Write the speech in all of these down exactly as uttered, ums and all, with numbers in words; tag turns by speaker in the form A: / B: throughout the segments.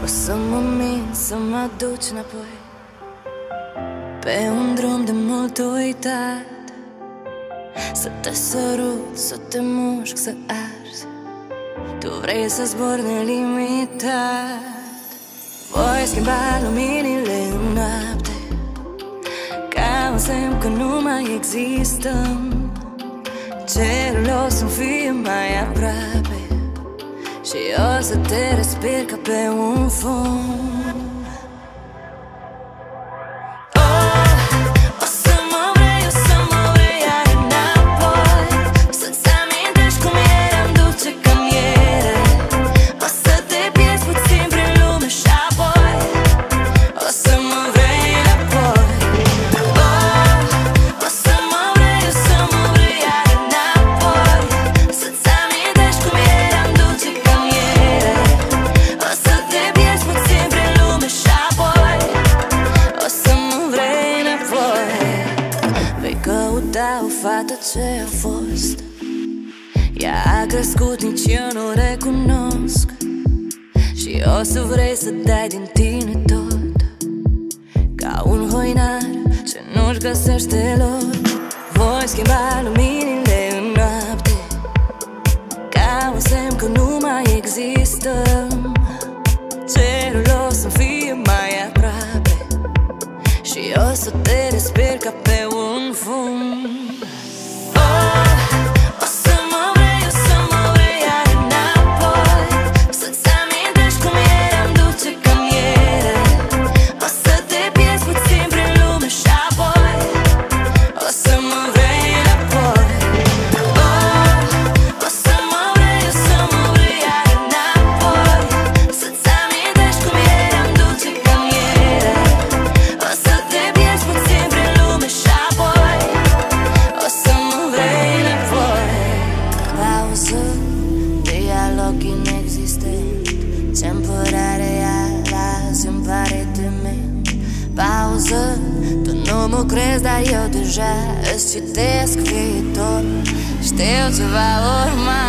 A: O să mă mint, să mă duci înapoi pe un drum de mult uitat, să te sărut, să te mușc, să arzi. Tu vrei să zbori nelimitat. Voi schimba luminile în noapte, ca un semn că nu mai existăm. Cerul o să-mi fie mai aproape și o să te respir ca pe un fum. O fată ce a fost, ea a crescut, nici eu nu recunosc. Și o să vrei să dai din tine tot, ca un hoinar ce nu-și găsește loc. Voi schimba luminile în noapte, ca un semn că nu mai existăm. Cerul o să fie mai aproape și o să te respir ca pe un fum. Ce-mi real, azi îmi pare dement. Pauză, tu nu mă crezi, dar eu deja îți citesc viitor. Știu ce va urma.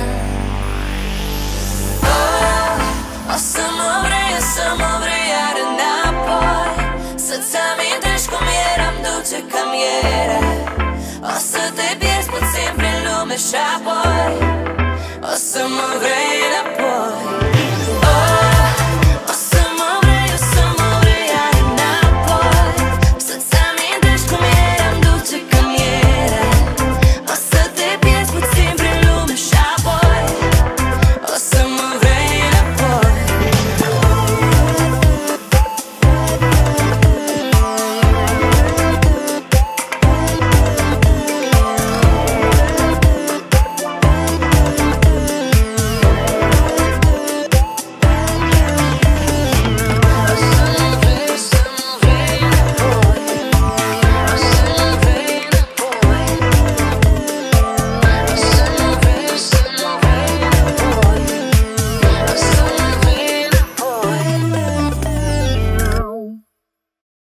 A: Oh, o să mă vrei, o să mă vrei iar înapoi, să-ți amintești cum eram dulce ca miere. O să te pierzi puțin prin lume și apoi o să mă vrei înapoi.